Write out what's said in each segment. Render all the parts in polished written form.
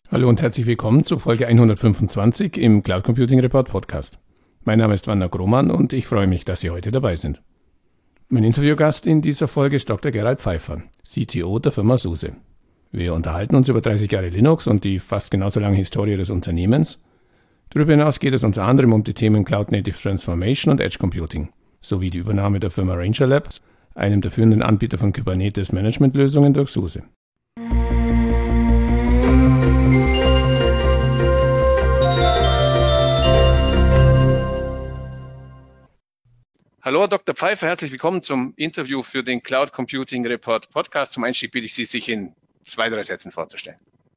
Hallo und herzlich willkommen zu Folge 125 im Cloud Computing Report Podcast. Mein Name ist Werner Grohmann und ich freue mich, dass Sie heute dabei sind. Mein Interviewgast in dieser Folge ist Dr. Gerald Pfeiffer, CTO der Firma SUSE. Wir unterhalten uns über 30 Jahre Linux und die fast genauso lange Historie des Unternehmens. Darüber hinaus geht es unter anderem um die Themen Cloud Native Transformation und Edge Computing, sowie die Übernahme der Firma Ranger Labs, einem der führenden Anbieter von Kubernetes-Management-Lösungen durch SUSE. Hallo, Dr. Pfeiffer, herzlich willkommen zum Interview für den Cloud Computing Report Podcast. Zum Einstieg bitte ich Sie, sich in 2-3 Sätzen vorzustellen.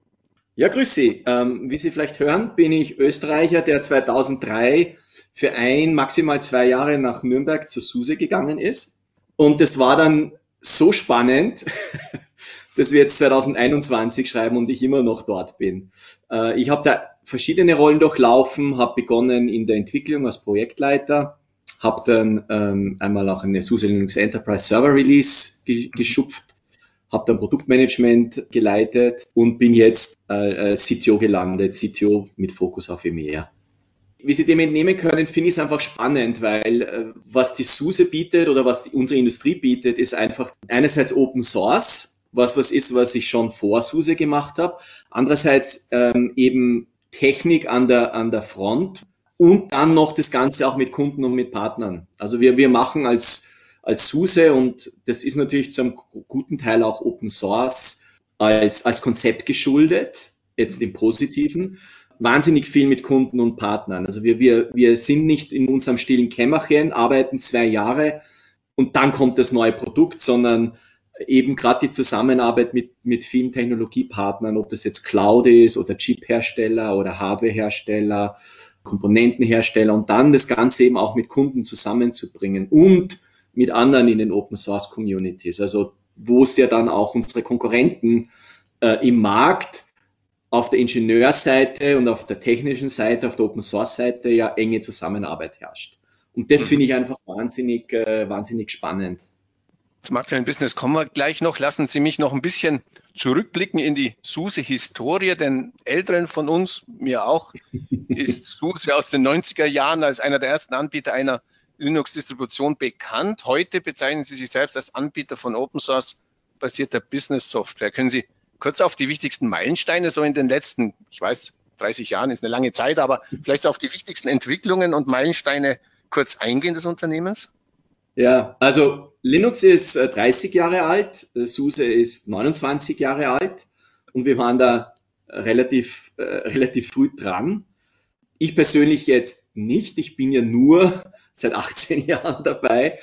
Ja, grüß Sie. Wie Sie vielleicht hören, bin ich Österreicher, der 2003 für maximal 2 Jahre nach Nürnberg zur SUSE gegangen ist. Und das war dann so spannend, dass wir jetzt 2021 schreiben und ich immer noch dort bin. Ich habe da verschiedene Rollen durchlaufen, habe begonnen in der Entwicklung als Projektleiter, habe dann einmal auch eine SUSE Linux Enterprise Server Release geschupft, habe dann Produktmanagement geleitet und bin jetzt CTO gelandet, CTO mit Fokus auf EMEA. Wie Sie dem entnehmen können, finde ich es einfach spannend, weil was die SUSE bietet oder was unsere Industrie bietet, ist einfach einerseits Open Source, was ist, was ich schon vor SUSE gemacht habe, andererseits eben Technik an der Front und dann noch das Ganze auch mit Kunden und mit Partnern. Also wir machen als SUSE, und das ist natürlich zum guten Teil auch Open Source als Konzept geschuldet, jetzt im Positiven, wahnsinnig viel mit Kunden und Partnern. Also wir sind nicht in unserem stillen Kämmerchen, arbeiten 2 Jahre und dann kommt das neue Produkt, sondern eben gerade die Zusammenarbeit mit vielen Technologiepartnern, ob das jetzt Cloud ist oder Chip-Hersteller oder Hardware-Hersteller, Komponentenhersteller, und dann das Ganze eben auch mit Kunden zusammenzubringen und mit anderen in den Open Source Communities, also wo es ja dann auch unsere Konkurrenten im Markt auf der Ingenieursseite und auf der technischen Seite, auf der Open Source Seite ja enge Zusammenarbeit herrscht. Und das finde ich einfach wahnsinnig spannend. Zum aktuellen Business kommen wir gleich noch. Lassen Sie mich noch ein bisschen zurückblicken in die SUSE-Historie, denn Älteren von uns, mir auch, ist SUSE aus den 90er Jahren als einer der ersten Anbieter einer Linux-Distribution bekannt. Heute bezeichnen Sie sich selbst als Anbieter von Open-Source-basierter Business-Software. Können Sie kurz auf die wichtigsten Meilensteine so in den letzten, ich weiß, 30 Jahren ist eine lange Zeit, aber vielleicht auf die wichtigsten Entwicklungen und Meilensteine kurz eingehen des Unternehmens? Ja, also Linux ist 30 Jahre alt, SUSE ist 29 Jahre alt und wir waren da relativ früh dran. Ich persönlich jetzt nicht, ich bin ja nur seit 18 Jahren dabei.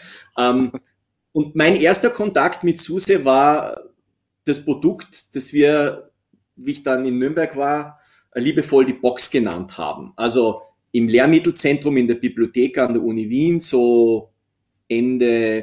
Und mein erster Kontakt mit SUSE war das Produkt, das wir, wie ich dann in Nürnberg war, liebevoll die Box genannt haben. Also im Lehrmittelzentrum in der Bibliothek an der Uni Wien, so Ende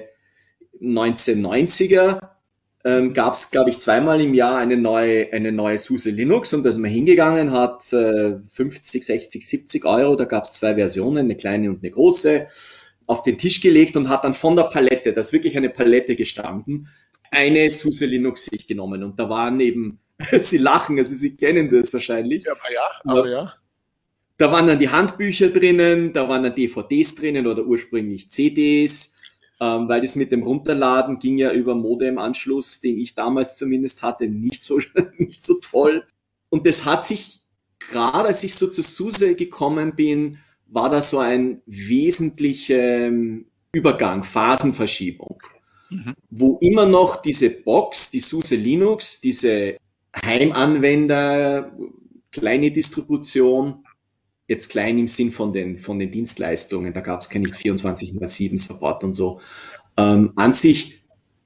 1990er, gab es, glaube ich, 2-mal im Jahr eine neue SUSE Linux, und da ist man hingegangen, hat 50, 60, 70 Euro, da gab es 2 Versionen, eine kleine und eine große, auf den Tisch gelegt und hat dann von der Palette, da ist wirklich eine Palette gestanden, eine SUSE Linux sich genommen, und da waren eben, Sie lachen, also Sie kennen das wahrscheinlich. Aber ja. Da waren dann die Handbücher drinnen, da waren dann DVDs drinnen oder ursprünglich CDs, weil das mit dem Runterladen ging ja über Modem-Anschluss, den ich damals zumindest hatte, nicht so toll. Und das hat sich, gerade als ich so zu SUSE gekommen bin, war da so ein wesentlicher Übergang, Phasenverschiebung, wo immer noch diese Box, die SUSE Linux, diese Heimanwender, kleine Distribution, jetzt klein im Sinn von den Dienstleistungen, da gab es kein nicht 24/7 Support und so, an sich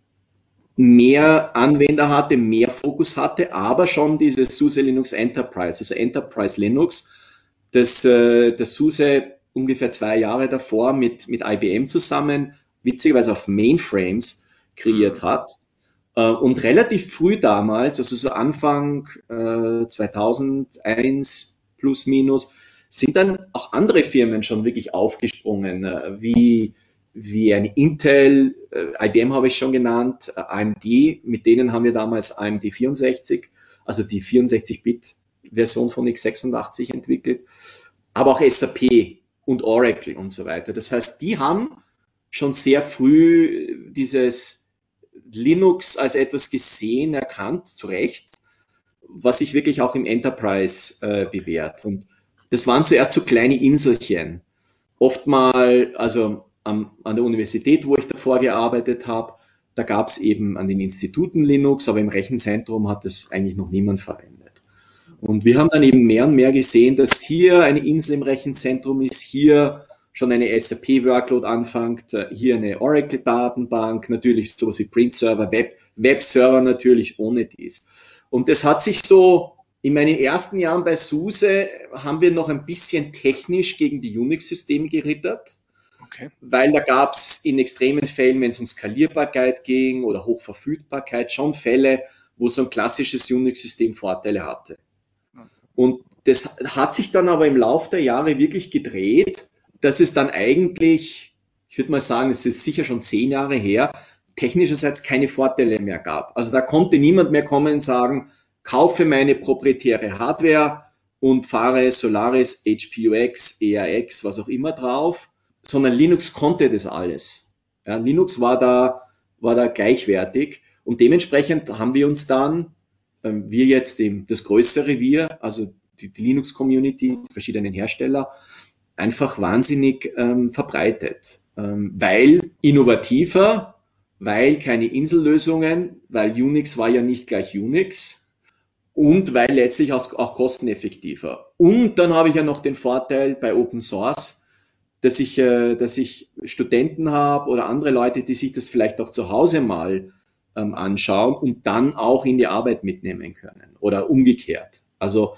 mehr Anwender hatte, mehr Fokus hatte, aber schon diese SUSE Linux Enterprise, also Enterprise Linux, das SUSE ungefähr 2 Jahre davor mit IBM zusammen, witzigerweise auf Mainframes kreiert hat. Und relativ früh damals, also so Anfang 2001 plus minus, sind dann auch andere Firmen schon wirklich aufgesprungen, wie eine Intel, IBM habe ich schon genannt, AMD, mit denen haben wir damals AMD 64, also die 64-Bit Version von x86 entwickelt, aber auch SAP und Oracle und so weiter. Das heißt, die haben schon sehr früh dieses Linux als etwas gesehen, erkannt, zu Recht, was sich wirklich auch im Enterprise bewährt. Und das waren zuerst so kleine Inselchen. Oft mal, also an der Universität, wo ich davor gearbeitet habe, da gab es eben an den Instituten Linux, aber im Rechenzentrum hat das eigentlich noch niemand verwendet. Und wir haben dann eben mehr und mehr gesehen, dass hier eine Insel im Rechenzentrum ist, hier schon eine SAP-Workload anfängt, hier eine Oracle-Datenbank, natürlich sowas wie Print-Server, Web-Server natürlich ohne dies. Und das hat sich so, in meinen ersten Jahren bei SUSE haben wir noch ein bisschen technisch gegen die Unix-Systeme gerittert, okay, weil da gab es in extremen Fällen, wenn es um Skalierbarkeit ging oder Hochverfügbarkeit, schon Fälle, wo so ein klassisches Unix-System Vorteile hatte. Und das hat sich dann aber im Laufe der Jahre wirklich gedreht, dass es dann eigentlich, ich würde mal sagen, es ist sicher schon 10 Jahre her, technischerseits keine Vorteile mehr gab. Also da konnte niemand mehr kommen und sagen, kaufe meine proprietäre Hardware und fahre Solaris, HPUX, EAX, was auch immer drauf, sondern Linux konnte das alles. Ja, Linux war da gleichwertig und dementsprechend haben wir uns dann, wir jetzt das größere Wir, also die Linux-Community, die verschiedenen Hersteller, einfach wahnsinnig verbreitet, weil innovativer, weil keine Insellösungen, weil Unix war ja nicht gleich Unix und weil letztlich auch kosteneffektiver. Und dann habe ich ja noch den Vorteil bei Open Source, dass ich Studenten habe oder andere Leute, die sich das vielleicht auch zu Hause mal anschauen und dann auch in die Arbeit mitnehmen können oder umgekehrt. Also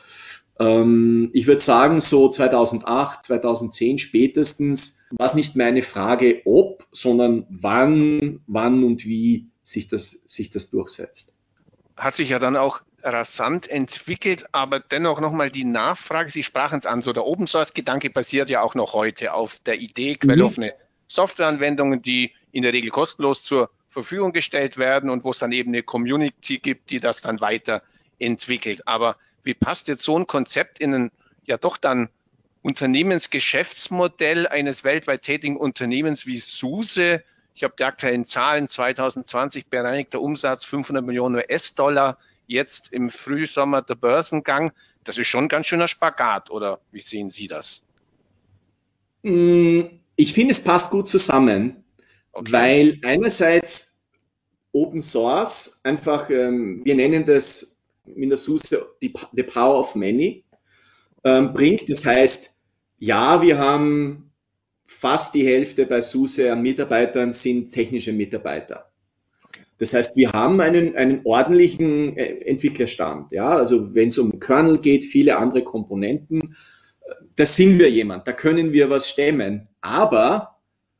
ich würde sagen, so 2008, 2010 spätestens war es nicht mehr eine Frage, ob, sondern wann und wie sich das durchsetzt. Hat sich ja dann auch rasant entwickelt, aber dennoch nochmal die Nachfrage, Sie sprachen es an, so der Open-Source-Gedanke basiert ja auch noch heute auf der Idee, quelloffene Softwareanwendungen, die in der Regel kostenlos zur Verfügung gestellt werden und wo es dann eben eine Community gibt, die das dann weiterentwickelt. Aber wie passt jetzt so ein Konzept in ein ja doch dann Unternehmensgeschäftsmodell eines weltweit tätigen Unternehmens wie SUSE? Ich habe die aktuellen Zahlen, 2020 bereinigter Umsatz 500 Millionen US-Dollar, jetzt im Frühsommer der Börsengang. Das ist schon ein ganz schöner Spagat, oder wie sehen Sie das? Ich finde, es passt gut zusammen, okay, weil einerseits Open Source einfach, wir nennen das in der SUSE the Power of Many, bringt. Das heißt, ja, wir haben fast die Hälfte bei SUSE an Mitarbeitern sind technische Mitarbeiter. Das heißt, wir haben einen ordentlichen Entwicklerstand. Ja? Also wenn es um Kernel geht, viele andere Komponenten, da sind wir jemand, da können wir was stemmen. Aber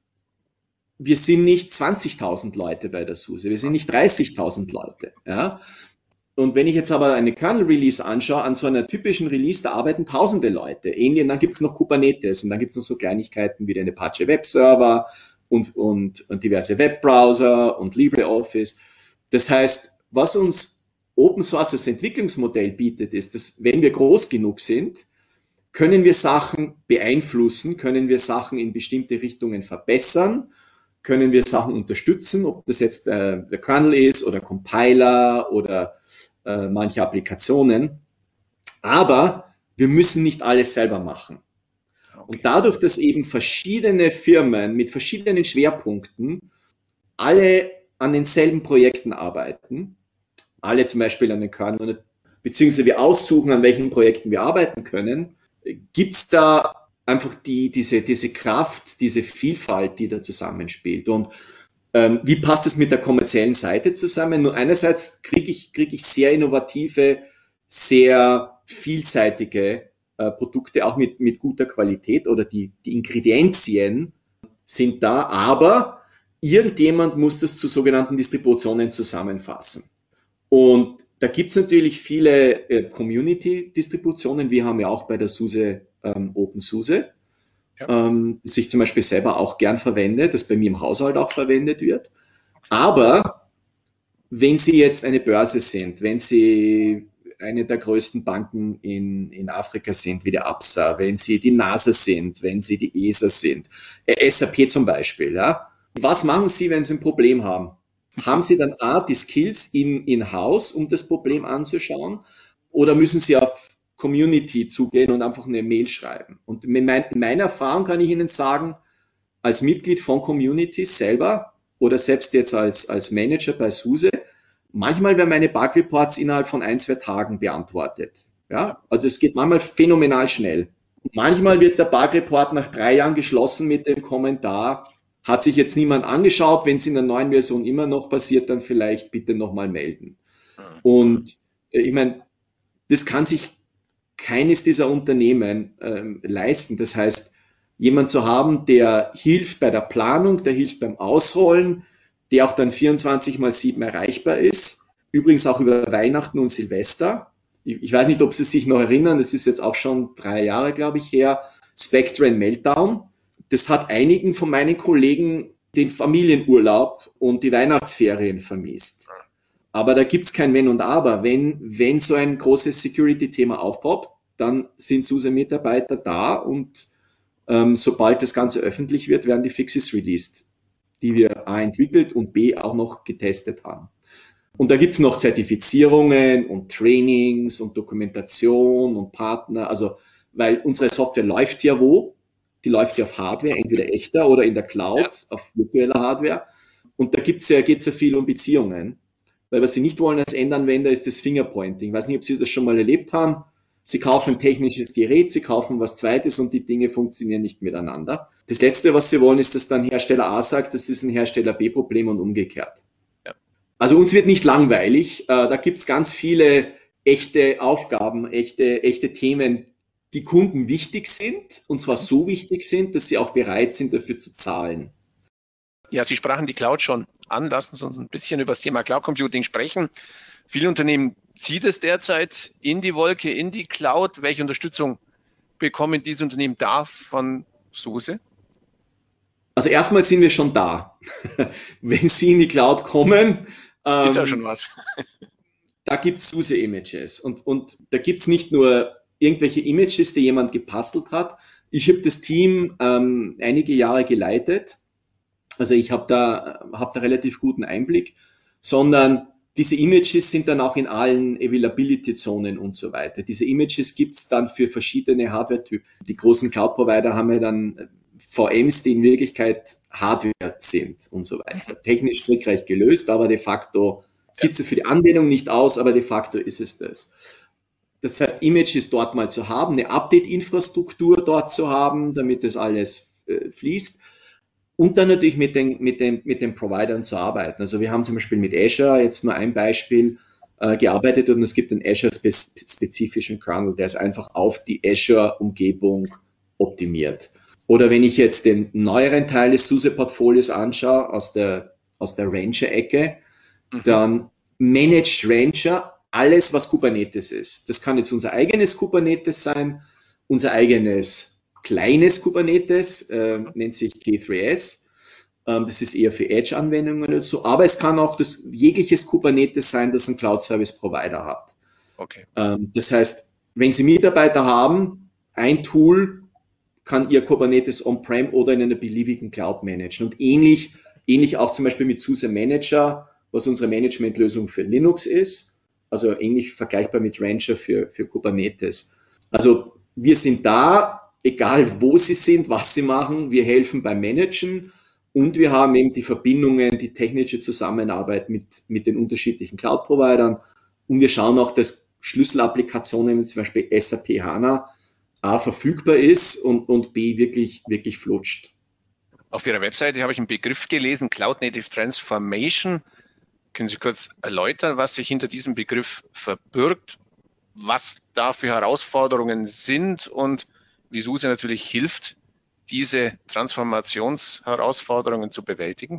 wir sind nicht 20.000 Leute bei der SUSE, wir sind nicht 30.000 Leute. Ja? Und wenn ich jetzt aber eine Kernel-Release anschaue, an so einer typischen Release, da arbeiten tausende Leute. Ähnlich, dann gibt es noch Kubernetes und dann gibt es noch so Kleinigkeiten wie den Apache Web Server und diverse Webbrowser und LibreOffice. Das heißt, was uns Open Source als Entwicklungsmodell bietet, ist, dass wenn wir groß genug sind, können wir Sachen beeinflussen, können wir Sachen in bestimmte Richtungen verbessern, können wir Sachen unterstützen, ob das jetzt der Kernel ist oder Compiler oder manche Applikationen. Aber wir müssen nicht alles selber machen. Okay. Und dadurch, dass eben verschiedene Firmen mit verschiedenen Schwerpunkten alle an denselben Projekten arbeiten, alle zum Beispiel an den Kernel, beziehungsweise wir aussuchen, an welchen Projekten wir arbeiten können, gibt es da einfach diese Kraft, diese Vielfalt, die da zusammenspielt. Und wie passt es mit der kommerziellen Seite zusammen? Nur einerseits kriege ich sehr innovative, sehr vielseitige Produkte, auch mit guter Qualität oder die Ingredienzien sind da, aber irgendjemand muss das zu sogenannten Distributionen zusammenfassen. Und da gibt es natürlich viele Community-Distributionen. Wir haben ja auch bei der SUSE OpenSUSE, das ich zum Beispiel selber auch gern verwende, das bei mir im Haushalt auch verwendet wird. Aber wenn Sie jetzt eine Börse sind, wenn Sie eine der größten Banken in Afrika sind, wie die Absa, wenn Sie die NASA sind, wenn Sie die ESA sind, SAP zum Beispiel, ja. Was machen Sie, wenn Sie ein Problem haben? Haben Sie dann A, die Skills in-house, um das Problem anzuschauen, oder müssen Sie auf Community zugehen und einfach eine Mail schreiben? Und mit meiner Erfahrung kann ich Ihnen sagen, als Mitglied von Communities selber oder selbst jetzt als Manager bei SUSE, manchmal werden meine Bug Reports innerhalb von 1, 2 Tagen beantwortet. Ja, also es geht manchmal phänomenal schnell. Manchmal wird der Bug Report nach 3 Jahren geschlossen mit dem Kommentar, hat sich jetzt niemand angeschaut, wenn es in der neuen Version immer noch passiert, dann vielleicht bitte nochmal melden. Und ich meine, das kann sich keines dieser Unternehmen leisten. Das heißt, jemand zu haben, der hilft bei der Planung, der hilft beim Ausrollen, der auch dann 24/7 erreichbar ist. Übrigens auch über Weihnachten und Silvester. Ich weiß nicht, ob Sie sich noch erinnern, das ist jetzt auch schon 3 Jahre, glaube ich, her, Spectre and Meltdown. Das hat einigen von meinen Kollegen den Familienurlaub und die Weihnachtsferien vermisst. Aber da gibt es kein Wenn und Aber. Wenn so ein großes Security-Thema aufpoppt, dann sind SUSE-Mitarbeiter da und sobald das Ganze öffentlich wird, werden die Fixes released, die wir A entwickelt und B auch noch getestet haben. Und da gibt es noch Zertifizierungen und Trainings und Dokumentation und Partner, also weil unsere Software läuft ja wo? Die läuft ja auf Hardware, entweder echter oder in der Cloud, auf virtueller Hardware. Und da geht es ja viel um Beziehungen. Weil was Sie nicht wollen als Endanwender ist das Fingerpointing. Ich weiß nicht, ob Sie das schon mal erlebt haben. Sie kaufen ein technisches Gerät, Sie kaufen was Zweites und die Dinge funktionieren nicht miteinander. Das Letzte, was Sie wollen, ist, dass dann Hersteller A sagt, das ist ein Hersteller B-Problem und umgekehrt. Ja. Also uns wird nicht langweilig. Da gibt es ganz viele echte Aufgaben, echte Themen, die Kunden wichtig sind, und zwar so wichtig sind, dass sie auch bereit sind, dafür zu zahlen. Ja, Sie sprachen die Cloud schon an. Lassen Sie uns ein bisschen über das Thema Cloud Computing sprechen. Viele Unternehmen zieht es derzeit in die Wolke, in die Cloud. Welche Unterstützung bekommen diese Unternehmen da von SUSE? Also erstmal sind wir schon da. Wenn Sie in die Cloud kommen, ist ja schon was. Da gibt es SUSE-Images und da gibt es nicht nur irgendwelche Images, die jemand gebastelt hat. Ich habe das Team einige Jahre geleitet, also ich habe da relativ guten Einblick, sondern diese Images sind dann auch in allen Availability-Zonen und so weiter. Diese Images gibt es dann für verschiedene Hardware-Typen. Die großen Cloud-Provider haben ja dann VMs, die in Wirklichkeit Hardware sind und so weiter. Technisch trickreich gelöst, aber de facto sieht sie für die Anwendung nicht aus, aber de facto ist es das. Das heißt, Images dort mal zu haben, eine Update-Infrastruktur dort zu haben, damit das alles fließt. Und dann natürlich mit den Providern zu arbeiten. Also wir haben zum Beispiel mit Azure, jetzt nur ein Beispiel, gearbeitet und es gibt einen Azure-spezifischen Kernel, der ist einfach auf die Azure-Umgebung optimiert. Oder wenn ich jetzt den neueren Teil des SUSE-Portfolios anschaue, aus der Rancher-Ecke, dann managt Rancher alles, was Kubernetes ist. Das kann jetzt unser eigenes Kubernetes sein, unser eigenes kleines Kubernetes, nennt sich K3S. Das ist eher für Edge-Anwendungen oder so, aber es kann auch jegliches Kubernetes sein, das ein Cloud-Service-Provider hat. Okay. Das heißt, wenn Sie Mitarbeiter haben, ein Tool kann Ihr Kubernetes on-prem oder in einer beliebigen Cloud managen. Und ähnlich auch zum Beispiel mit SUSE Manager, was unsere Managementlösung für Linux ist, also ähnlich vergleichbar mit Rancher für Kubernetes. Also wir sind da, egal wo Sie sind, was Sie machen, wir helfen beim Managen und wir haben eben die Verbindungen, die technische Zusammenarbeit mit den unterschiedlichen Cloud-Providern und wir schauen auch, dass Schlüsselapplikationen wie zum Beispiel SAP HANA A verfügbar ist und B wirklich flutscht. Auf Ihrer Webseite habe ich einen Begriff gelesen, Cloud Native Transformation. Können Sie kurz erläutern, was sich hinter diesem Begriff verbirgt, was da für Herausforderungen sind und wie SUSE natürlich hilft, diese Transformationsherausforderungen zu bewältigen?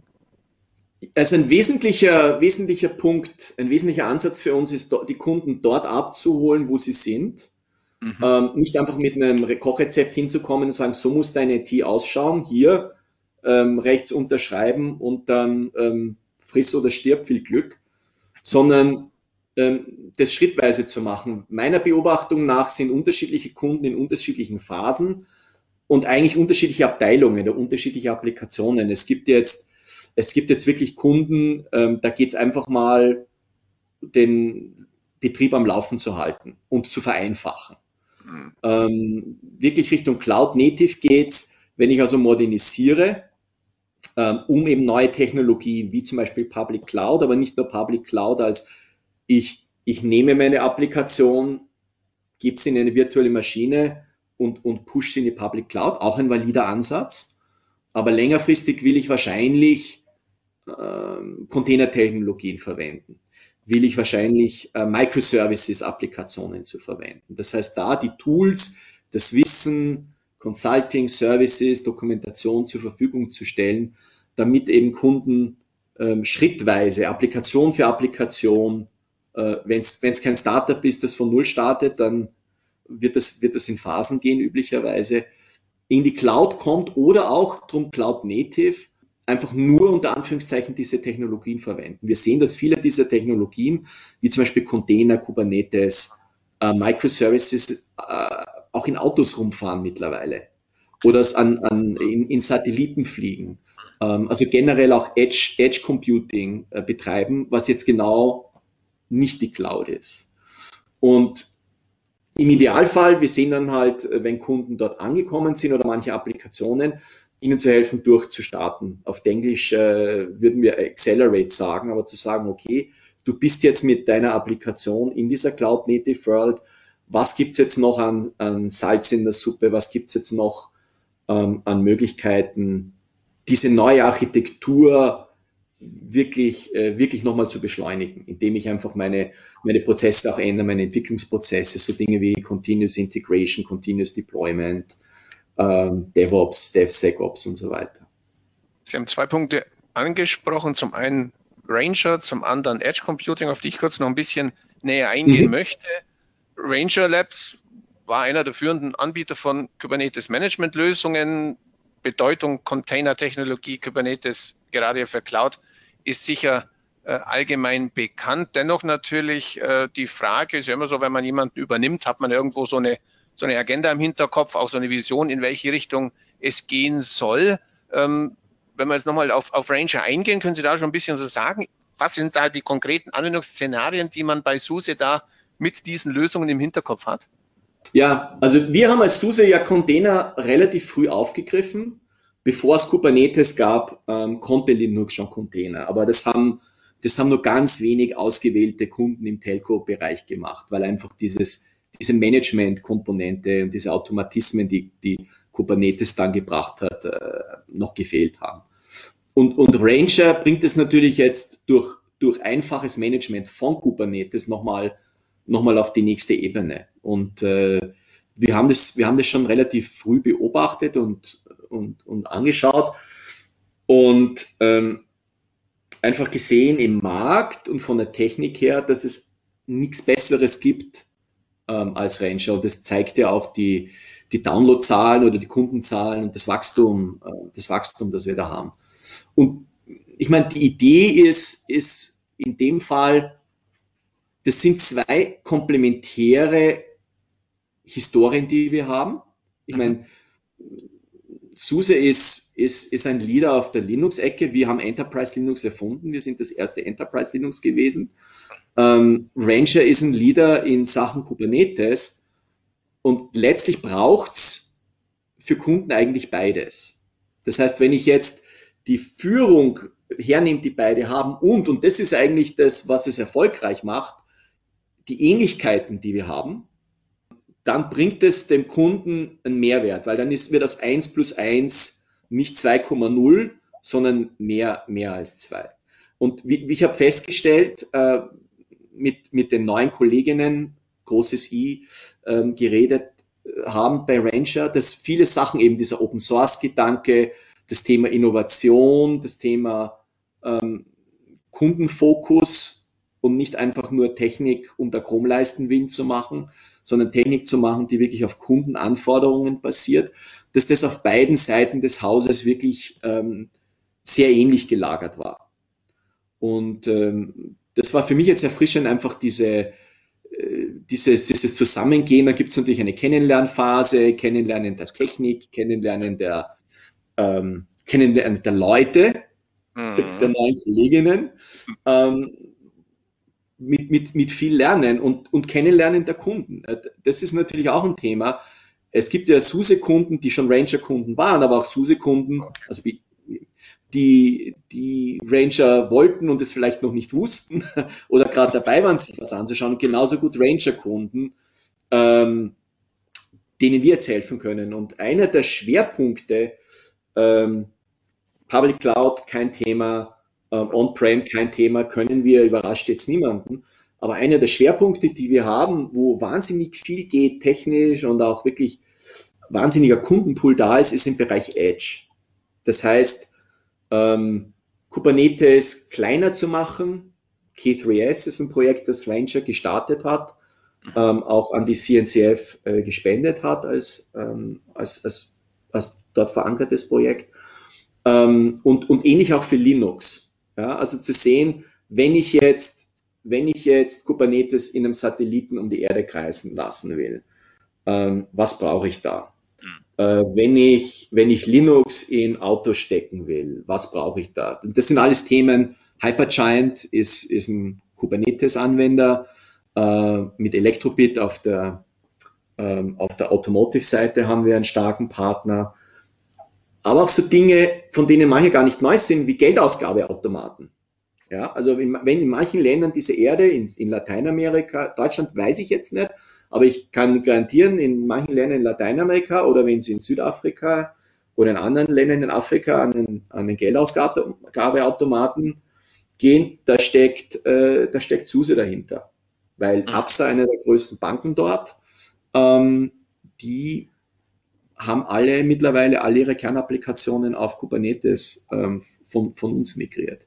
Also ein wesentlicher Punkt, ein wesentlicher Ansatz für uns ist, die Kunden dort abzuholen, wo sie sind. Nicht einfach mit einem Kochrezept hinzukommen und sagen, so muss deine IT ausschauen, hier rechts unterschreiben und dann friss oder stirb, viel Glück, sondern das schrittweise zu machen. Meiner Beobachtung nach sind unterschiedliche Kunden in unterschiedlichen Phasen und eigentlich unterschiedliche Abteilungen oder unterschiedliche Applikationen. Es gibt jetzt wirklich Kunden, da geht es einfach mal, den Betrieb am Laufen zu halten und zu vereinfachen. Wirklich Richtung Cloud Native geht's, wenn ich also modernisiere, um eben neue Technologien, wie zum Beispiel Public Cloud, aber nicht nur Public Cloud, als ich nehme meine Applikation, gebe sie in eine virtuelle Maschine und push sie in die Public Cloud, auch ein valider Ansatz. Aber längerfristig will ich wahrscheinlich Containertechnologien verwenden, will ich wahrscheinlich Microservices-Applikationen zu verwenden. Das heißt, da die Tools, das Wissen, Consulting, Services, Dokumentation zur Verfügung zu stellen, damit eben Kunden schrittweise, Applikation für Applikation, wenn es kein Startup ist, das von Null startet, dann wird das in Phasen gehen üblicherweise, in die Cloud kommt oder auch drum Cloud Native, einfach nur unter Anführungszeichen diese Technologien verwenden. Wir sehen, dass viele dieser Technologien, wie zum Beispiel Container, Kubernetes, Microservices, auch in Autos rumfahren mittlerweile oder in Satelliten fliegen. Also generell auch Edge Computing betreiben, was jetzt genau nicht die Cloud ist. Und im Idealfall, wir sehen dann halt, wenn Kunden dort angekommen sind oder manche Applikationen, ihnen zu helfen, durchzustarten. Auf Englisch würden wir Accelerate sagen, aber zu sagen, okay, du bist jetzt mit deiner Applikation in dieser Cloud Native World, was gibt's jetzt noch an Salz in der Suppe, was gibt's jetzt noch an Möglichkeiten, diese neue Architektur wirklich nochmal zu beschleunigen, indem ich einfach meine Prozesse auch ändere, meine Entwicklungsprozesse, so Dinge wie Continuous Integration, Continuous Deployment, DevOps, DevSecOps und so weiter. Sie haben 2 Punkte angesprochen, zum einen Ranger, zum anderen Edge Computing, auf die ich kurz noch ein bisschen näher eingehen möchte. Ranger Labs war einer der führenden Anbieter von Kubernetes Management Lösungen. Bedeutung Container-Technologie, Kubernetes, gerade für Cloud, ist sicher allgemein bekannt. Dennoch natürlich die Frage, ist ja immer so, wenn man jemanden übernimmt, hat man irgendwo so eine Agenda im Hinterkopf, auch so eine Vision, in welche Richtung es gehen soll. Wenn wir jetzt nochmal auf Ranger eingehen, können Sie da schon ein bisschen so sagen, was sind da die konkreten Anwendungsszenarien, die man bei SUSE da mit diesen Lösungen im Hinterkopf hat? Ja, also wir haben als SUSE ja Container relativ früh aufgegriffen. Bevor es Kubernetes gab, konnte Linux schon Container. Aber das haben nur ganz wenig ausgewählte Kunden im Telco-Bereich gemacht, weil einfach diese Management-Komponente und diese Automatismen, die Kubernetes dann gebracht hat, noch gefehlt haben. Und Ranger bringt es natürlich jetzt durch einfaches Management von Kubernetes nochmal auf die nächste Ebene. Und wir haben das schon relativ früh beobachtet und angeschaut und einfach gesehen im Markt und von der Technik her, dass es nichts Besseres gibt als Ranger. Und das zeigt ja auch die Downloadzahlen oder die Kundenzahlen und das Wachstum, das wir da haben. Und ich meine, die Idee ist in dem Fall, das sind 2 komplementäre Historien, die wir haben. Ich meine, SUSE ist ein Leader auf der Linux-Ecke. Wir haben Enterprise Linux erfunden. Wir sind das erste Enterprise Linux gewesen. Ranger ist ein Leader in Sachen Kubernetes. Und letztlich braucht's für Kunden eigentlich beides. Das heißt, wenn ich jetzt die Führung hernehme, die beide haben und das ist eigentlich das, was es erfolgreich macht, die Ähnlichkeiten, die wir haben, dann bringt es dem Kunden einen Mehrwert, weil dann wird das 1 plus 1 nicht 2,0, sondern mehr als 2. Und wie ich habe festgestellt, mit den neuen Kolleginnen, großes I, geredet haben bei Ranger, dass viele Sachen eben dieser Open Source Gedanke, das Thema Innovation, das Thema Kundenfokus und nicht einfach nur Technik um der Chromeleisten zu machen, sondern Technik zu machen, die wirklich auf Kundenanforderungen basiert, dass das auf beiden Seiten des Hauses wirklich sehr ähnlich gelagert war. Und das war für mich jetzt erfrischend, einfach dieses Zusammengehen. Da gibt es natürlich eine Kennenlernphase, Kennenlernen der Technik, Kennenlernen der Leute, der neuen Kolleginnen, mit viel Lernen und Kennenlernen der Kunden. Das ist natürlich auch ein Thema. Es gibt ja SUSE-Kunden, die schon Ranger-Kunden waren, aber auch SUSE-Kunden, also die Ranger wollten und es vielleicht noch nicht wussten oder gerade dabei waren, sich was anzuschauen. Und genauso gut Ranger-Kunden, denen wir jetzt helfen können. Und einer der Schwerpunkte, Public Cloud kein Thema, On-Prem kein Thema, können wir, überrascht jetzt niemanden. Aber einer der Schwerpunkte, die wir haben, wo wahnsinnig viel geht, technisch und auch wirklich wahnsinniger Kundenpool da ist, ist im Bereich Edge. Das heißt, Kubernetes kleiner zu machen. K3S ist ein Projekt, das Ranger gestartet hat, auch an die CNCF gespendet hat als dort verankertes Projekt. Und ähnlich auch für Linux. Ja, also zu sehen, wenn ich jetzt Kubernetes in einem Satelliten um die Erde kreisen lassen will, was brauche ich da? Wenn ich Linux in Autos stecken will, was brauche ich da? Das sind alles Themen. Hypergiant ist ein Kubernetes-Anwender mit Elektrobit auf der Automotive-Seite haben wir einen starken Partner. Aber auch so Dinge, von denen manche gar nicht neu sind, wie Geldausgabeautomaten. Ja, also wenn in manchen Ländern dieser Erde, in Lateinamerika, Deutschland weiß ich jetzt nicht, aber ich kann garantieren, in manchen Ländern in Lateinamerika oder wenn Sie in Südafrika oder in anderen Ländern in Afrika an den Geldausgabeautomaten gehen, da steckt SUSE dahinter. Weil Absa, einer der größten Banken dort, die haben mittlerweile alle ihre Kernapplikationen auf Kubernetes von uns migriert.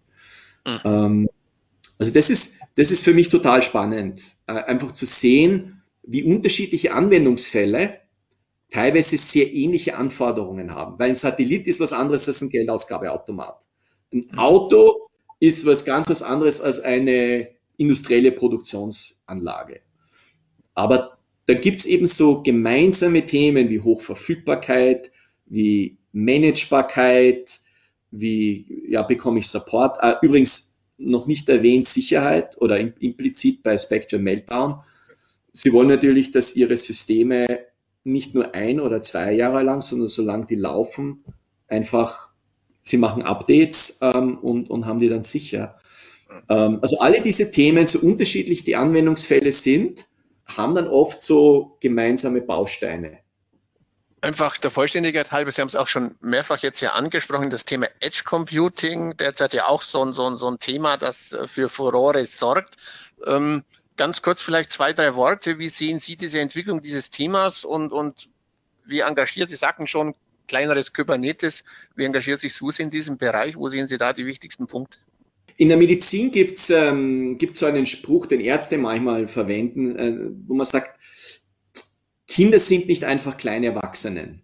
Also das ist für mich total spannend, einfach zu sehen, wie unterschiedliche Anwendungsfälle teilweise sehr ähnliche Anforderungen haben. Weil ein Satellit ist was anderes als ein Geldausgabeautomat. Ein Auto ist was anderes als eine industrielle Produktionsanlage. Aber da gibt es eben so gemeinsame Themen wie Hochverfügbarkeit, wie Managebarkeit, wie bekomme ich Support. Übrigens noch nicht erwähnt Sicherheit oder implizit bei Spectrum Meltdown. Sie wollen natürlich, dass Ihre Systeme nicht nur 1 oder 2 Jahre lang, sondern solange die laufen, einfach, Sie machen Updates und haben die dann sicher. Also alle diese Themen, so unterschiedlich die Anwendungsfälle sind, haben dann oft so gemeinsame Bausteine. Einfach der Vollständigkeit halber, Sie haben es auch schon mehrfach jetzt ja angesprochen, das Thema Edge Computing, derzeit ja auch so ein Thema, das für Furore sorgt. Ganz kurz vielleicht 2, 3 Worte. Wie sehen Sie diese Entwicklung dieses Themas und wie engagiert, Sie sagten schon, kleineres Kubernetes, wie engagiert sich SUSE in diesem Bereich? Wo sehen Sie da die wichtigsten Punkte? In der Medizin gibt's so einen Spruch, den Ärzte manchmal verwenden, wo man sagt, Kinder sind nicht einfach kleine Erwachsenen.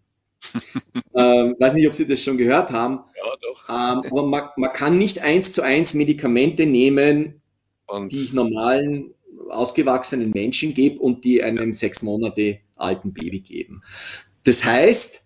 Weiß nicht, ob Sie das schon gehört haben. Ja, doch. Aber man kann nicht 1:1 Medikamente nehmen, die ich normalen, ausgewachsenen Menschen gebe und die einem 6 Monate alten Baby geben. Das heißt,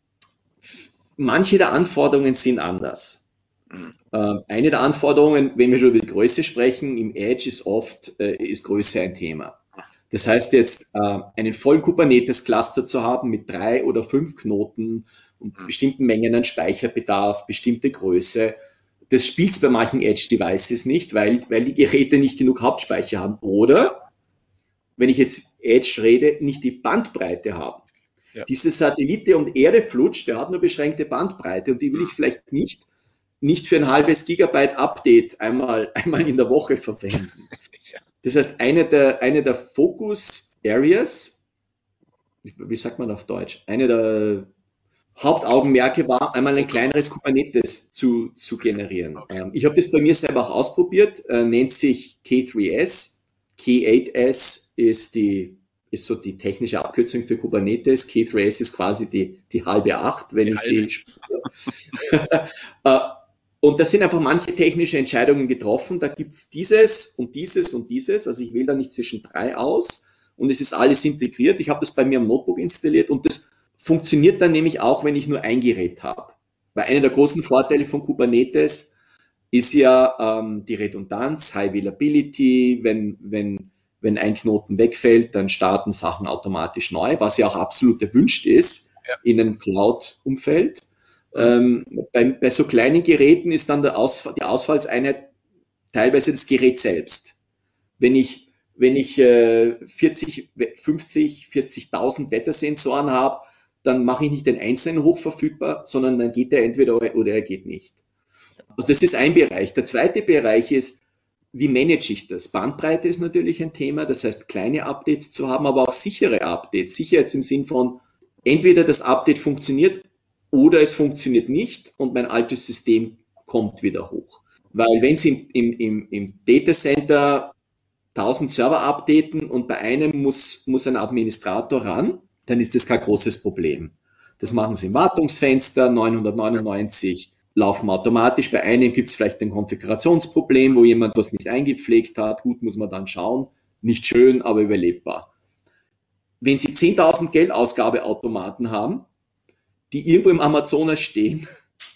manche der Anforderungen sind anders. Eine der Anforderungen, wenn wir schon über die Größe sprechen, im Edge ist Größe ein Thema. Das heißt jetzt, einen vollen Kubernetes-Cluster zu haben mit 3 oder 5 Knoten und bestimmten Mengen an Speicherbedarf, bestimmte Größe, das spielt bei manchen Edge-Devices nicht, weil die Geräte nicht genug Hauptspeicher haben. Oder, wenn ich jetzt Edge rede, nicht die Bandbreite haben. Ja. Diese Satellit, der um die Erde flutscht, der hat nur beschränkte Bandbreite und die will ich vielleicht nicht für ein halbes Gigabyte Update einmal in der Woche verwenden. Das heißt, eine der Focus Areas, wie sagt man auf Deutsch, eine der Hauptaugenmerke war, einmal ein kleineres Kubernetes zu generieren. Okay. Ich habe das bei mir selber auch ausprobiert, nennt sich K3S. K8S ist so die technische Abkürzung für Kubernetes. K3S ist quasi die halbe 8, wenn ich sie Und da sind einfach manche technische Entscheidungen getroffen. Da gibt's dieses und dieses und dieses. Also ich wähle da nicht zwischen 3 aus und es ist alles integriert. Ich habe das bei mir am Notebook installiert und das funktioniert dann nämlich auch, wenn ich nur ein Gerät habe. Weil einer der großen Vorteile von Kubernetes ist ja die Redundanz, High Availability. Wenn ein Knoten wegfällt, dann starten Sachen automatisch neu, was ja auch absolut erwünscht ist in einem Cloud-Umfeld. Bei so kleinen Geräten ist dann die Ausfallseinheit teilweise das Gerät selbst. Wenn ich 40, 50, 40.000 Wettersensoren habe, dann mache ich nicht den einzelnen hochverfügbar, sondern dann geht er entweder oder er geht nicht. Also das ist ein Bereich. Der zweite Bereich ist, wie manage ich das? Bandbreite ist natürlich ein Thema, das heißt kleine Updates zu haben, aber auch sichere Updates. Sicher jetzt im Sinn von, entweder das Update funktioniert oder es funktioniert nicht und mein altes System kommt wieder hoch. Weil wenn Sie im Datacenter 1000 Server updaten und bei einem muss ein Administrator ran, dann ist das kein großes Problem. Das machen Sie im Wartungsfenster, 999 laufen automatisch. Bei einem gibt es vielleicht ein Konfigurationsproblem, wo jemand was nicht eingepflegt hat. Gut, muss man dann schauen. Nicht schön, aber überlebbar. Wenn Sie 10.000 Geldausgabeautomaten haben, die irgendwo im Amazonas stehen,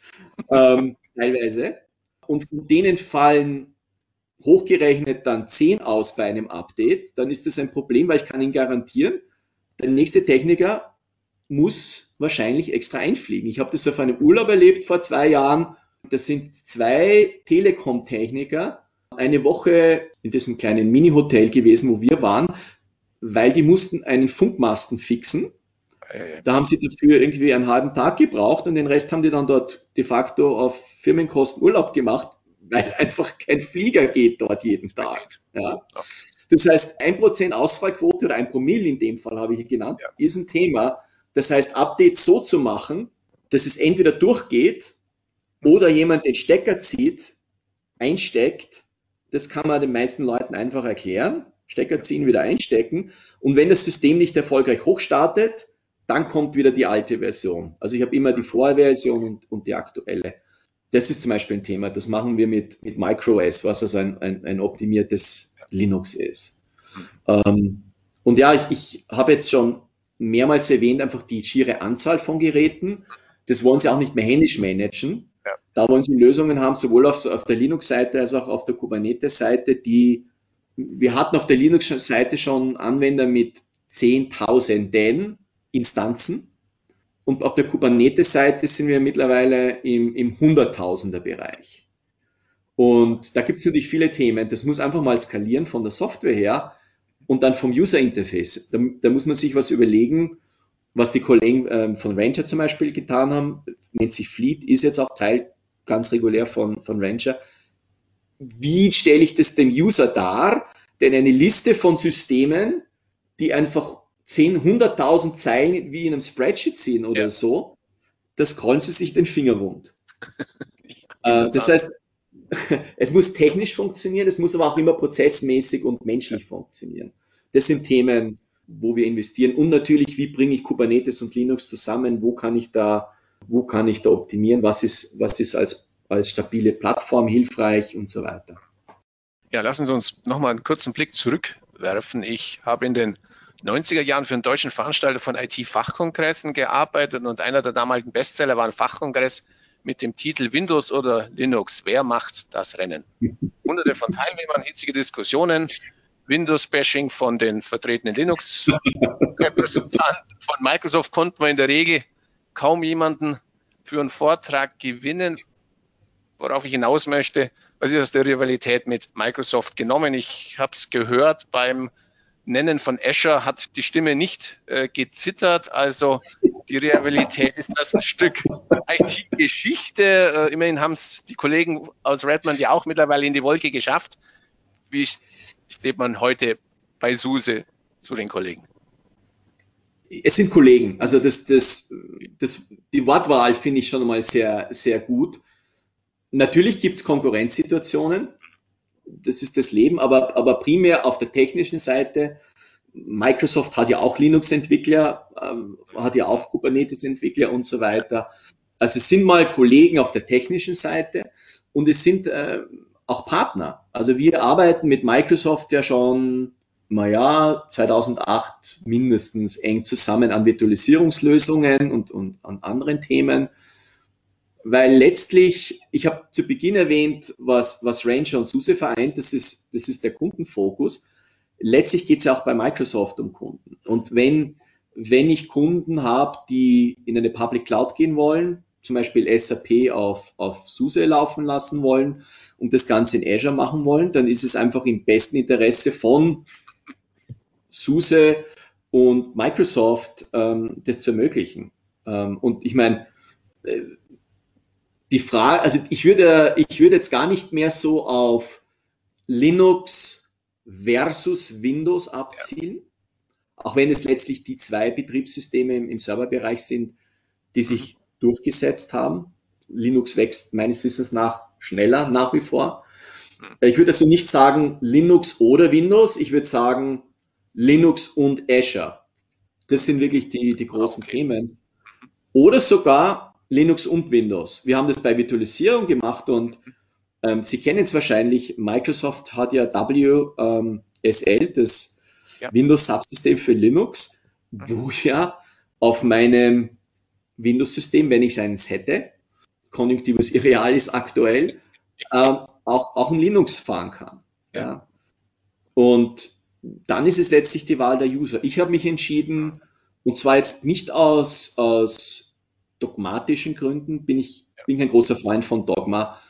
teilweise, und von denen fallen hochgerechnet dann 10 aus bei einem Update, dann ist das ein Problem, weil ich kann Ihnen garantieren, der nächste Techniker muss wahrscheinlich extra einfliegen. Ich habe das auf einem Urlaub erlebt vor 2 Jahren. Das sind 2 Telekom-Techniker eine Woche in diesem kleinen Mini-Hotel gewesen, wo wir waren, weil die mussten einen Funkmasten fixen. Da haben sie dafür irgendwie einen halben Tag gebraucht und den Rest haben die dann dort de facto auf Firmenkosten Urlaub gemacht, weil einfach kein Flieger geht dort jeden Tag. Ja. Das heißt, 1% Ausfallquote oder 1 Promille in dem Fall habe ich genannt, ist ein Thema. Das heißt, Updates so zu machen, dass es entweder durchgeht oder jemand den Stecker zieht, einsteckt, das kann man den meisten Leuten einfach erklären. Stecker ziehen, wieder einstecken. Und wenn das System nicht erfolgreich hochstartet, dann kommt wieder die alte Version. Also ich habe immer die Vorversion und die aktuelle. Das ist zum Beispiel ein Thema. Das machen wir mit MicroOS, was also ein optimiertes Linux ist. Und ja, ich habe jetzt schon mehrmals erwähnt, einfach die schiere Anzahl von Geräten. Das wollen Sie auch nicht mehr händisch managen. Ja. Da wollen Sie Lösungen haben, sowohl auf der Linux-Seite als auch auf der Kubernetes-Seite. Wir hatten auf der Linux-Seite schon Anwender mit Zehntausenden Instanzen. Und auf der Kubernetes-Seite sind wir mittlerweile im Hunderttausender-Bereich. Und da gibt es natürlich viele Themen. Das muss einfach mal skalieren von der Software her und dann vom User-Interface. Da muss man sich was überlegen, was die Kollegen von Rancher zum Beispiel getan haben. Nennt sich Fleet, ist jetzt auch Teil ganz regulär von Rancher. Wie stelle ich das dem User dar? Denn eine Liste von Systemen, die einfach 100.000 Zeilen wie in einem Spreadsheet sind oder so, das scrollen Sie sich den Finger wund. Das heißt, es muss technisch funktionieren, es muss aber auch immer prozessmäßig und menschlich funktionieren. Das sind Themen, wo wir investieren. Und natürlich, wie bringe ich Kubernetes und Linux zusammen? Wo kann ich da optimieren? Was ist als stabile Plattform hilfreich und so weiter? Ja, lassen Sie uns nochmal einen kurzen Blick zurückwerfen. Ich habe in den 90er Jahren für einen deutschen Veranstalter von IT-Fachkongressen gearbeitet und einer der damaligen Bestseller war ein Fachkongress mit dem Titel Windows oder Linux, wer macht das Rennen? Hunderte von Teilnehmern, hitzige Diskussionen, Windows-Bashing von den vertretenen Linux-Repräsentanten von Microsoft konnten wir in der Regel kaum jemanden für einen Vortrag gewinnen. Worauf ich hinaus möchte, was ist aus der Rivalität mit Microsoft genommen? Ich habe es gehört, beim Nennen von Azure hat die Stimme nicht gezittert, also die Rivalität ist das ein Stück IT-Geschichte. Immerhin haben es die Kollegen aus Redmond ja auch mittlerweile in die Wolke geschafft. Wie steht man heute bei SUSE zu den Kollegen? Es sind Kollegen, also die Wortwahl finde ich schon mal sehr, sehr gut. Natürlich gibt es Konkurrenzsituationen. Das ist das Leben, aber primär auf der technischen Seite. Microsoft hat ja auch Linux-Entwickler, hat ja auch Kubernetes-Entwickler und so weiter. Also es sind mal Kollegen auf der technischen Seite und es sind auch Partner. Also wir arbeiten mit Microsoft ja schon, 2008 mindestens eng zusammen an Virtualisierungslösungen und an anderen Themen. Weil letztlich, ich habe zu Beginn erwähnt, was Ranger und SUSE vereint, das ist der Kundenfokus. Letztlich geht es ja auch bei Microsoft um Kunden. Und wenn ich Kunden habe, die in eine Public Cloud gehen wollen, zum Beispiel SAP auf SUSE laufen lassen wollen und das Ganze in Azure machen wollen, dann ist es einfach im besten Interesse von SUSE und Microsoft, das zu ermöglichen. Und ich meine, die Frage, also ich würde jetzt gar nicht mehr so auf Linux versus Windows abzielen, auch wenn es letztlich die zwei Betriebssysteme im Serverbereich sind, die sich durchgesetzt haben. Linux wächst meines Wissens nach schneller nach wie vor. Ich würde also nicht sagen Linux oder Windows, ich würde sagen Linux und Azure. Das sind wirklich die großen Themen. Oder sogar Linux und Windows. Wir haben das bei Virtualisierung gemacht und Sie kennen es wahrscheinlich, Microsoft hat ja WSL, das Windows-Subsystem für Linux, wo ja auf meinem Windows-System, wenn ich eins hätte, Conjunctivus irrealis aktuell, auch ein Linux fahren kann. Ja. Und dann ist es letztlich die Wahl der User. Ich habe mich entschieden, und zwar jetzt nicht aus dogmatischen Gründen, bin kein großer Freund von Dogma,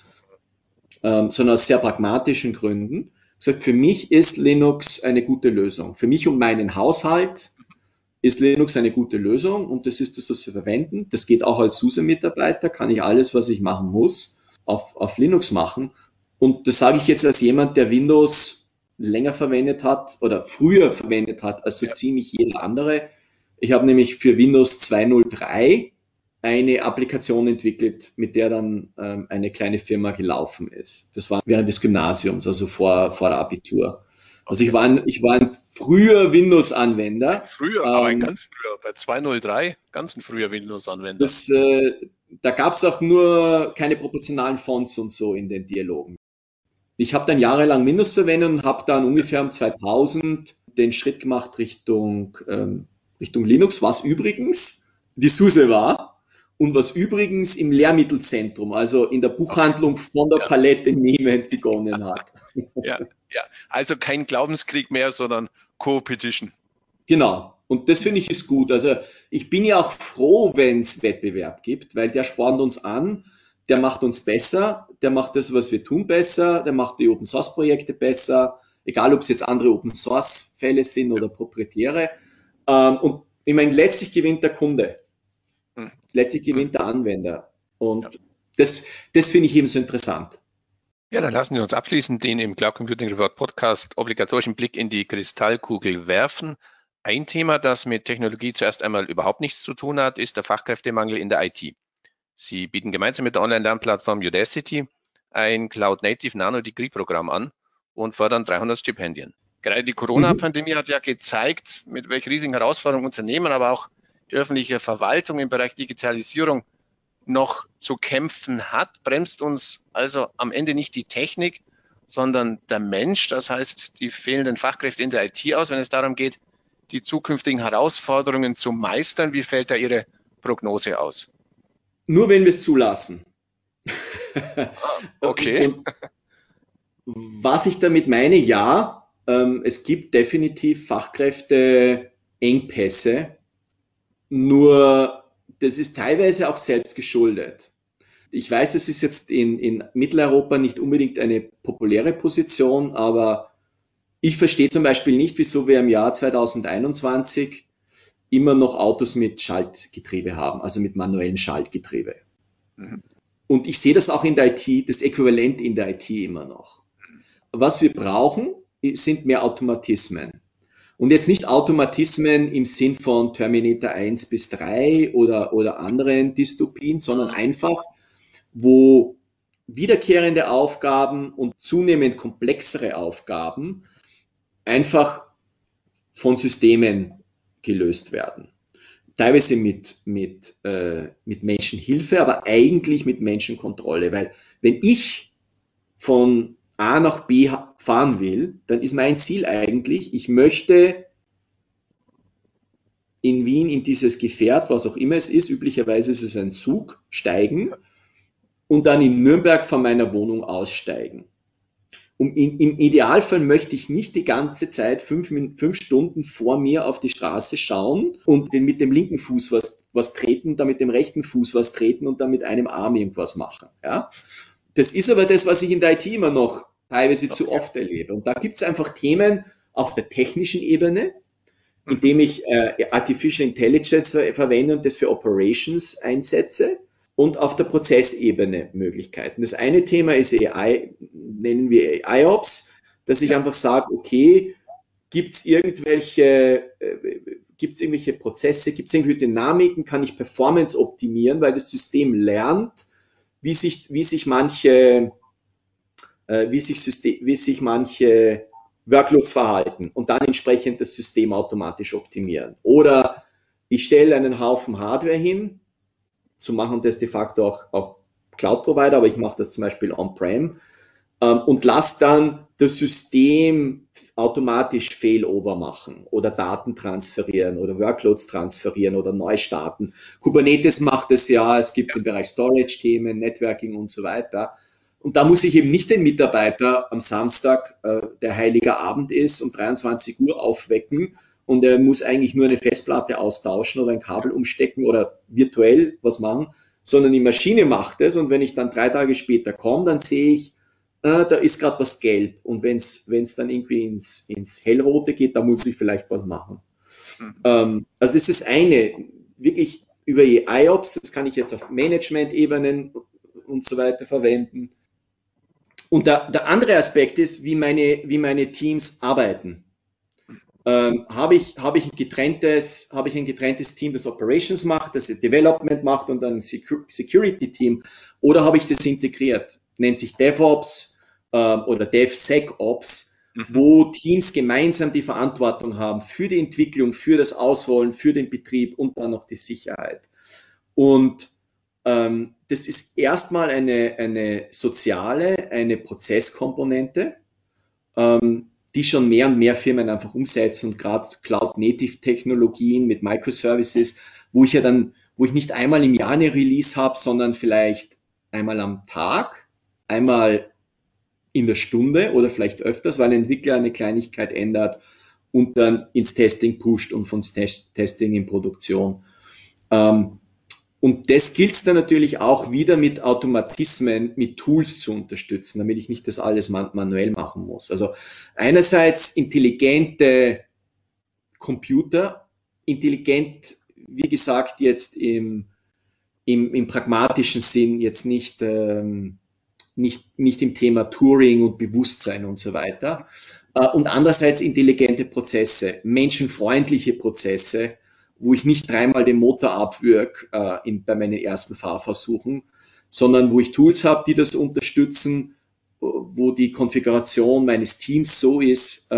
sondern aus sehr pragmatischen Gründen. Für mich ist Linux eine gute Lösung. Für mich und meinen Haushalt ist Linux eine gute Lösung und das ist das, was wir verwenden. Das geht auch als SUSE-Mitarbeiter, kann ich alles, was ich machen muss, auf Linux machen. Und das sage ich jetzt als jemand, der Windows länger verwendet hat oder früher verwendet hat als so ziemlich jeder andere. Ich habe nämlich für Windows 2.03 eine Applikation entwickelt, mit der dann eine kleine Firma gelaufen ist. Das war während des Gymnasiums, also vor der Abitur. Also ich war ein früher Windows-Anwender. Früher, aber ein ganz früher, bei 2.03, ganz ein früher Windows-Anwender. Da gab es auch nur keine proportionalen Fonts und so in den Dialogen. Ich habe dann jahrelang Windows verwendet und habe dann ungefähr um 2000 den Schritt gemacht Richtung Linux, was übrigens die SUSE war. Und was übrigens im Lehrmittelzentrum, also in der Buchhandlung von der Palette nehmend begonnen hat. Ja. Also kein Glaubenskrieg mehr, sondern Co-Petition. Genau. Und das finde ich ist gut. Also ich bin ja auch froh, wenn es Wettbewerb gibt, weil der spornt uns an, der macht uns besser, der macht das, was wir tun, besser, der macht die Open-Source-Projekte besser, egal ob es jetzt andere Open-Source-Fälle sind oder proprietäre. Und ich meine, letztlich gewinnt der Kunde. Letztlich gewinnt der Anwender. Und das finde ich eben so interessant. Ja, dann lassen wir uns abschließend den im Cloud Computing Report Podcast obligatorischen Blick in die Kristallkugel werfen. Ein Thema, das mit Technologie zuerst einmal überhaupt nichts zu tun hat, ist der Fachkräftemangel in der IT. Sie bieten gemeinsam mit der Online-Lernplattform Udacity ein Cloud-Native Nano-Degree-Programm an und fördern 300 Stipendien. Gerade die Corona-Pandemie hat ja gezeigt, mit welchen riesigen Herausforderungen Unternehmen, aber auch die öffentliche Verwaltung im Bereich Digitalisierung noch zu kämpfen hat, bremst uns also am Ende nicht die Technik, sondern der Mensch, das heißt die fehlenden Fachkräfte in der IT aus, wenn es darum geht, die zukünftigen Herausforderungen zu meistern. Wie fällt da Ihre Prognose aus? Nur wenn wir es zulassen. Okay. Und was ich damit meine, ja, es gibt definitiv Fachkräfteengpässe, nur das ist teilweise auch selbst geschuldet. Ich weiß, das ist jetzt in Mitteleuropa nicht unbedingt eine populäre Position, aber ich verstehe zum Beispiel nicht, wieso wir im Jahr 2021 immer noch Autos mit Schaltgetriebe haben, also mit manuellem Schaltgetriebe. Und ich sehe das auch in der IT, das Äquivalent in der IT immer noch. Was wir brauchen, sind mehr Automatismen. Und jetzt nicht Automatismen im Sinn von Terminator 1 bis 3 oder anderen Dystopien, sondern einfach, wo wiederkehrende Aufgaben und zunehmend komplexere Aufgaben einfach von Systemen gelöst werden. teilweise mit Menschenhilfe, aber eigentlich mit Menschenkontrolle, weil wenn ich von A nach B fahren will, dann ist mein Ziel eigentlich, ich möchte in Wien in dieses Gefährt, was auch immer es ist, üblicherweise ist es ein Zug, steigen und dann in Nürnberg von meiner Wohnung aussteigen. Im Idealfall möchte ich nicht die ganze Zeit 5 Stunden vor mir auf die Straße schauen und mit dem linken Fuß was treten, dann mit dem rechten Fuß was treten und dann mit einem Arm irgendwas machen. Ja? Das ist aber das, was ich in der IT immer noch teilweise zu oft erlebe. Und da gibt es einfach Themen auf der technischen Ebene, indem ich Artificial Intelligence verwende und das für Operations einsetze. Und auf der Prozessebene Möglichkeiten. Das eine Thema ist AI, nennen wir AI-Ops, dass ich einfach sage, okay, gibt es irgendwelche Prozesse, gibt es irgendwelche Dynamiken, kann ich Performance optimieren, weil das System lernt, wie sich manche Workloads verhalten und dann entsprechend das System automatisch optimieren. Oder ich stelle einen Haufen Hardware hin, so machen das de facto auch Cloud-Provider, aber ich mache das zum Beispiel on-prem und lasse dann das System automatisch Failover machen oder Daten transferieren oder Workloads transferieren oder neu starten. Kubernetes macht es ja, es gibt im Bereich Storage-Themen, Networking und so weiter. Und da muss ich eben nicht den Mitarbeiter am Samstag, der heilige Abend ist, um 23 Uhr aufwecken und er muss eigentlich nur eine Festplatte austauschen oder ein Kabel umstecken oder virtuell was machen, sondern die Maschine macht es und wenn ich dann 3 Tage später komme, dann sehe ich, da ist gerade was gelb und wenn es dann irgendwie ins Hellrote geht, dann muss ich vielleicht was machen. Also das ist das eine, wirklich über AI-Ops, das kann ich jetzt auf Management-Ebenen und so weiter verwenden. Und der andere Aspekt ist, wie meine Teams arbeiten. Habe ich ein getrenntes Team, das Operations macht, das Development macht und dann ein Security-Team, oder habe ich das integriert? Nennt sich DevOps oder DevSecOps, wo Teams gemeinsam die Verantwortung haben für die Entwicklung, für das Ausrollen, für den Betrieb und dann noch die Sicherheit. Und das ist erstmal eine soziale, eine Prozesskomponente, die schon mehr und mehr Firmen einfach umsetzen und gerade Cloud-Native-Technologien mit Microservices, wo ich nicht einmal im Jahr eine Release habe, sondern vielleicht einmal am Tag, einmal in der Stunde oder vielleicht öfters, weil ein Entwickler eine Kleinigkeit ändert und dann ins Testing pusht und von Testing in Produktion. Und das gilt es dann natürlich auch wieder mit Automatismen, mit Tools zu unterstützen, damit ich nicht das alles manuell machen muss. Also einerseits intelligente Computer, intelligent, wie gesagt, jetzt im pragmatischen Sinn, jetzt nicht im Thema Turing und Bewusstsein und so weiter. Und andererseits intelligente Prozesse, menschenfreundliche Prozesse, wo ich nicht 3-mal den Motor abwürge bei meinen ersten Fahrversuchen, sondern wo ich Tools habe, die das unterstützen, wo die Konfiguration meines Teams so ist,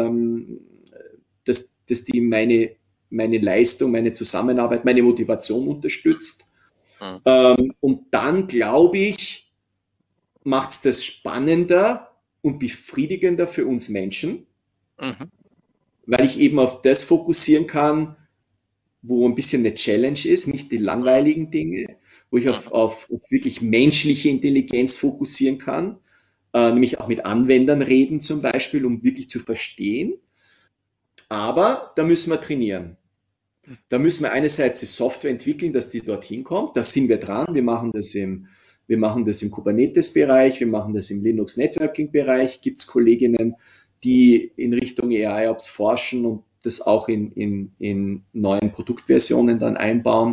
dass die meine Leistung, meine Zusammenarbeit, meine Motivation unterstützt. Und dann, glaube ich, macht es das spannender und befriedigender für uns Menschen, weil ich eben auf das fokussieren kann, wo ein bisschen eine Challenge ist, nicht die langweiligen Dinge, wo ich auf wirklich menschliche Intelligenz fokussieren kann, nämlich auch mit Anwendern reden zum Beispiel, um wirklich zu verstehen. Aber da müssen wir trainieren. Da müssen wir einerseits die Software entwickeln, dass die dorthin kommt. Da sind wir dran. Wir machen das im Kubernetes-Bereich, wir machen das im Linux-Networking-Bereich. Gibt es Kolleginnen, die in Richtung AI-Ops forschen und das auch in neuen Produktversionen dann einbauen,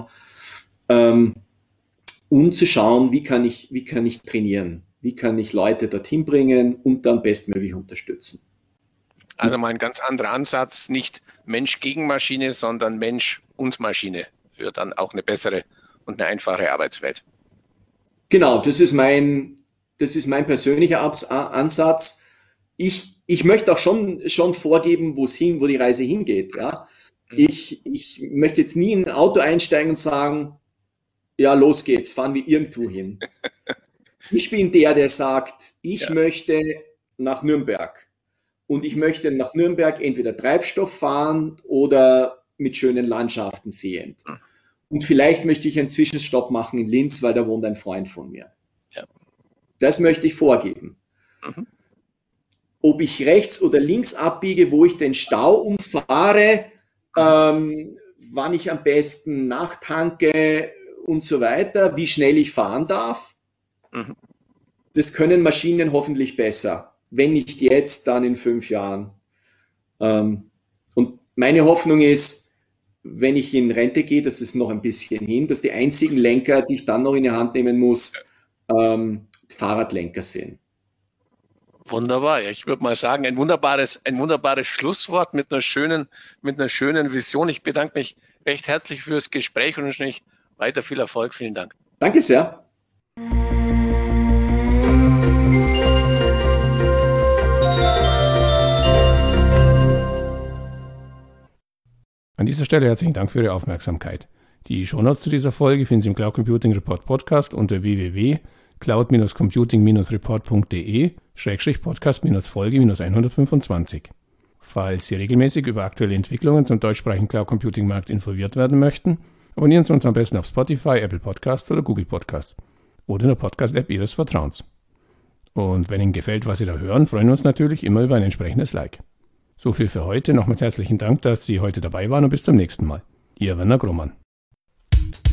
um zu schauen, wie kann ich trainieren, wie kann ich Leute dorthin bringen und dann bestmöglich unterstützen. Also mal ein ganz anderer Ansatz, nicht Mensch gegen Maschine, sondern Mensch und Maschine für dann auch eine bessere und eine einfache Arbeitswelt. Genau, das ist mein persönlicher Ansatz. Ich möchte auch schon vorgeben, wo die Reise hingeht. Ja? Ich möchte jetzt nie in ein Auto einsteigen und sagen, ja, los geht's, fahren wir irgendwo hin. Ich bin der sagt, ich möchte nach Nürnberg. Und ich möchte nach Nürnberg entweder Treibstoff fahren oder mit schönen Landschaften sehend. Und vielleicht möchte ich einen Zwischenstopp machen in Linz, weil da wohnt ein Freund von mir. Ja. Das möchte ich vorgeben. Ob ich rechts oder links abbiege, wo ich den Stau umfahre, wann ich am besten nachtanke und so weiter, wie schnell ich fahren darf, das können Maschinen hoffentlich besser. Wenn nicht jetzt, dann in 5 Jahren. Und meine Hoffnung ist, wenn ich in Rente gehe, das ist noch ein bisschen hin, dass die einzigen Lenker, die ich dann noch in die Hand nehmen muss, Fahrradlenker sind. Wunderbar. Ja, ich würde mal sagen, ein wunderbares Schlusswort mit einer schönen Vision. Ich bedanke mich recht herzlich fürs Gespräch und wünsche euch weiter viel Erfolg. Vielen Dank. Danke sehr. An dieser Stelle herzlichen Dank für Ihre Aufmerksamkeit. Die Shownotes zu dieser Folge finden Sie im Cloud Computing Report Podcast unter www.cloud-computing-report.de/podcast-Folge-125. Falls Sie regelmäßig über aktuelle Entwicklungen zum deutschsprachigen Cloud Computing Markt informiert werden möchten, abonnieren Sie uns am besten auf Spotify, Apple Podcasts oder Google Podcasts oder in der Podcast-App Ihres Vertrauens. Und wenn Ihnen gefällt, was Sie da hören, freuen wir uns natürlich immer über ein entsprechendes Like. So viel für heute. Nochmals herzlichen Dank, dass Sie heute dabei waren und bis zum nächsten Mal. Ihr Werner Grummann.